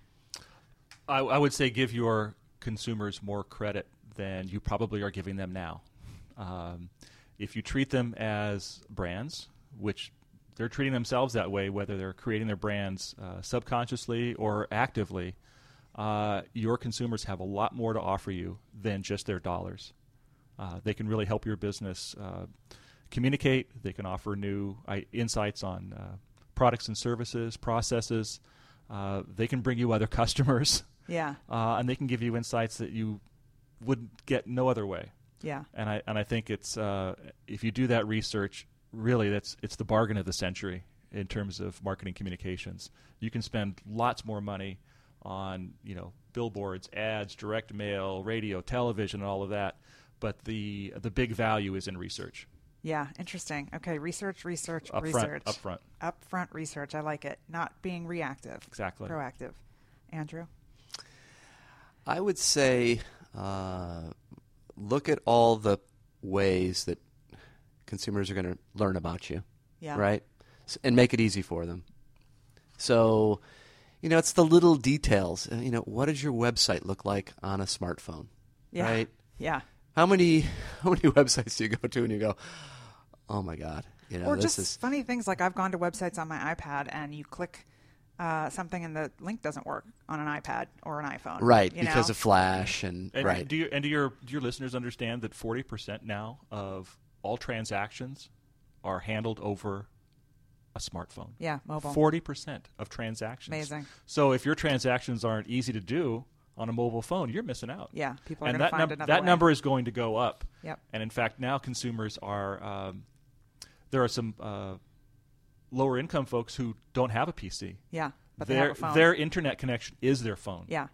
I, I would say give your consumers more credit than you probably are giving them now. Um, if you treat them as brands, which they're treating themselves that way, whether they're creating their brands uh, subconsciously or actively, uh, your consumers have a lot more to offer you than just their dollars. Uh, they can really help your business uh, communicate. They can offer new uh, insights on uh, products and services, processes. Uh, they can bring you other customers. Yeah. Uh, and they can give you insights that you would get no other way. Yeah. And I and I think it's uh, if you do that research, really that's it's the bargain of the century in terms of marketing communications. You can spend lots more money on you know billboards, ads, direct mail, radio, television, and all of that. But the the big value is in research. Yeah, interesting. Okay, research, research, Up research. front, up front. Upfront research. I like it. Not being reactive. Exactly. Proactive. Andrew? I would say uh, look at all the ways that consumers are going to learn about you, Yeah. right? S- And make it easy for them. So, you know, it's the little details. Uh, You know, what does your website look like on a smartphone, Yeah. right? Yeah. How many how many websites do you go to and you go, oh my God, you know, Or this just is funny things like I've gone to websites on my iPad and you click uh, something and the link doesn't work on an iPad or an iPhone. right you because know? of Flash and, And right. do you, and do your do your listeners understand that forty percent now of all transactions are handled over a smartphone? Yeah, mobile. Forty percent of transactions. Amazing. So if your transactions aren't easy to do on a mobile phone, you're missing out. Yeah, people are and going to that find num- another that way. number is going to go up. Yep. And in fact, now consumers are um, there are some uh, lower income folks who don't have a P C. Yeah, but they their have a phone. their internet connection is their phone. Yeah.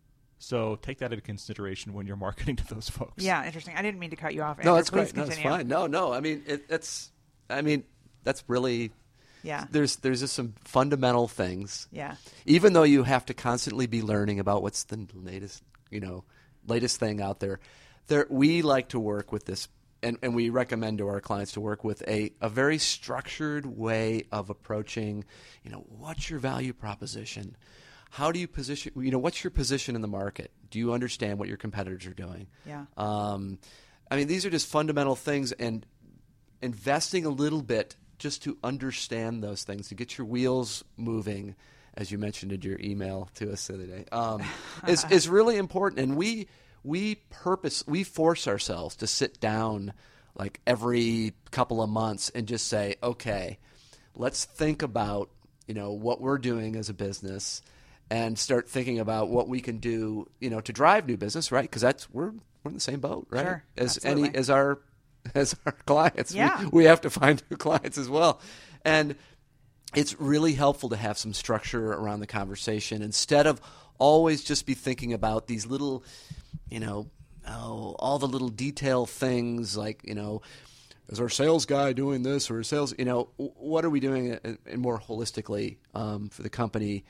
So take that into consideration when you're marketing to those folks. Yeah, interesting. I didn't mean to cut you off. No, Andrew. that's Please great. No, it's continue. fine. No, no. I mean, it, that's. I mean, that's really. Yeah. There's there's just some fundamental things. Yeah. Even though you have to constantly be learning about what's the latest, you know, latest thing out there. There, we like to work with this, and, and we recommend to our clients to work with a a very structured way of approaching. You know, what's your value proposition? How do you position? You know, what's your position in the market? Do you understand what your competitors are doing? Yeah. Um, I mean, these are just fundamental things, and investing a little bit just to understand those things, to get your wheels moving, as you mentioned in your email to us the other day, um, is is really important. And we we purpose we force ourselves to sit down like every couple of months and just say, okay, let's think about you know what we're doing as a business, and start thinking about what we can do, you know, to drive new business, right? Because that's we're we're in the same boat, right? Sure, as absolutely. any as our as our clients, Yeah. we, we have to find new clients as well, and it's really helpful to have some structure around the conversation instead of always just be thinking about these little, you know, oh, all the little detail things like, you know, is our sales guy doing this or sales, you know, what are we doing and more holistically um, for the company,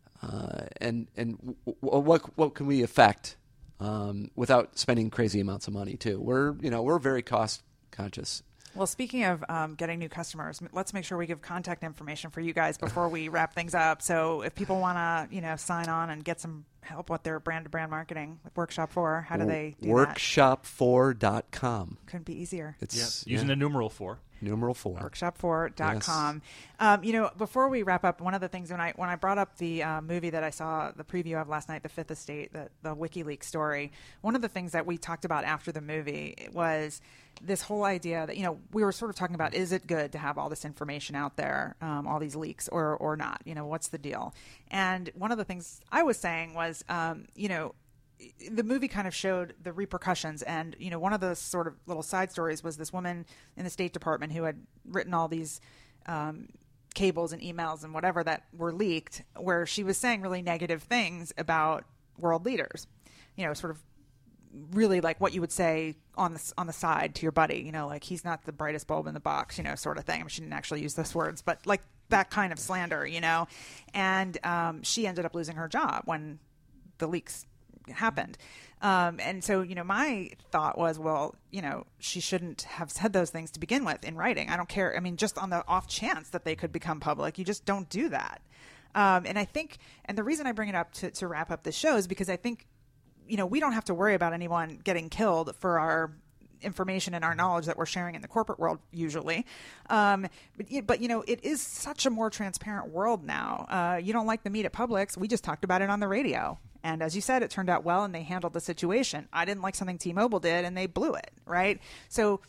uh, and and w- w- what what can we affect um, without spending crazy amounts of money too? We're you know we're very cost conscious. Well, speaking of um, getting new customers, m- let's make sure we give contact information for you guys before we wrap things up. So if people want to, you know, sign on and get some help with their brand-to-brand marketing with Workshop four, how do they do that? workshop four dot com. Couldn't be easier. It's Using yeah, the numeral four. numeral four. workshop four dot com. Yes. Um, you know, before we wrap up, one of the things when I when I brought up the uh, movie that I saw the preview of last night, The Fifth Estate, the, the WikiLeaks story, one of the things that we talked about after the movie was this whole idea that, you know, we were sort of talking about, is it good to have all this information out there, um, all these leaks, or or not? You know, what's the deal? And one of the things I was saying was, um, you know, the movie kind of showed the repercussions. And, you know, one of the sort of little side stories was this woman in the State Department who had written all these um, cables and emails and whatever that were leaked, where she was saying really negative things about world leaders, you know, sort of really like what you would say on the on the side to your buddy, you know, like he's not the brightest bulb in the box, you know, sort of thing. I mean, she didn't actually use those words, but like that kind of slander, you know. And um, she ended up losing her job when the leaks happened. Um, and so, you know, my thought was, well, you know, she shouldn't have said those things to begin with in writing. I don't care. I mean, just on the off chance that they could become public, you just don't do that. Um, and I think, and the reason I bring it up to, to wrap up the show is because I think, you know, we don't have to worry about anyone getting killed for our information and our knowledge that we're sharing in the corporate world usually. Um, but, but, you know, it is such a more transparent world now. Uh, you don't like the meat at Publix. We just talked about it on the radio. And as you said, it turned out well and they handled the situation. I didn't like something T-Mobile did and they blew it, right? So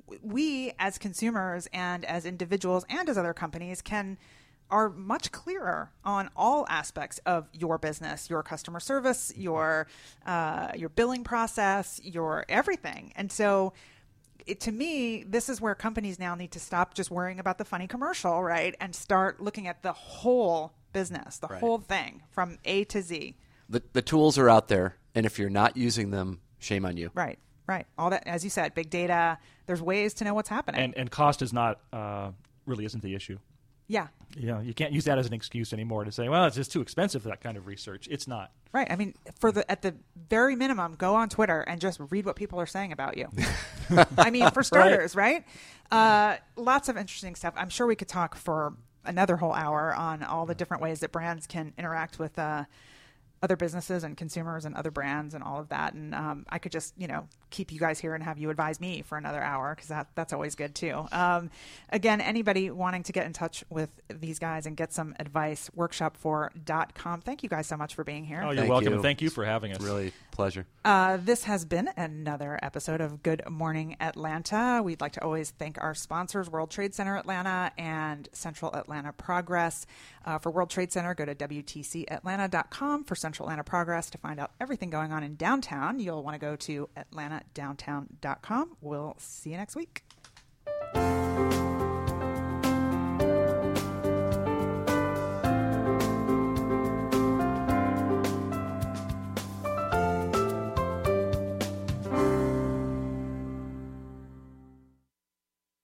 we as consumers and as individuals and as other companies can are much clearer on all aspects of your business, your customer service, your uh, your billing process, your everything. And so it, to me, this is where companies now need to stop just worrying about the funny commercial, right? And start looking at the whole business, the right. whole thing from A to Z. The, the tools are out there, and if you're not using them, shame on you. Right, right. All that, as you said, big data. There's ways to know what's happening. And and cost is not uh, really isn't the issue. Yeah. You know, you can't use that as an excuse anymore to say, well, it's just too expensive for that kind of research. It's not. Right. I mean, for the at the very minimum, go on Twitter and just read what people are saying about you. I mean, for starters, right? right? Uh, lots of interesting stuff. I'm sure we could talk for another whole hour on all the different ways that brands can interact with uh, other businesses and consumers and other brands and all of that. And um, I could just, you know, keep you guys here and have you advise me for another hour because that, that's always good too. Um, again, anybody wanting to get in touch with these guys and get some advice, workshop four dot com. Thank you guys so much for being here. Oh, you're Thank welcome. you. And thank you for having us. It's really a pleasure. Uh, this has been another episode of Good Morning Atlanta. We'd like to always thank our sponsors, World Trade Center Atlanta and Central Atlanta Progress. Uh, for World Trade Center, go to W T C Atlanta dot com. For Central Atlanta Progress, to find out everything going on in downtown, you'll want to go to Atlanta Downtown dot com. We'll see you next week.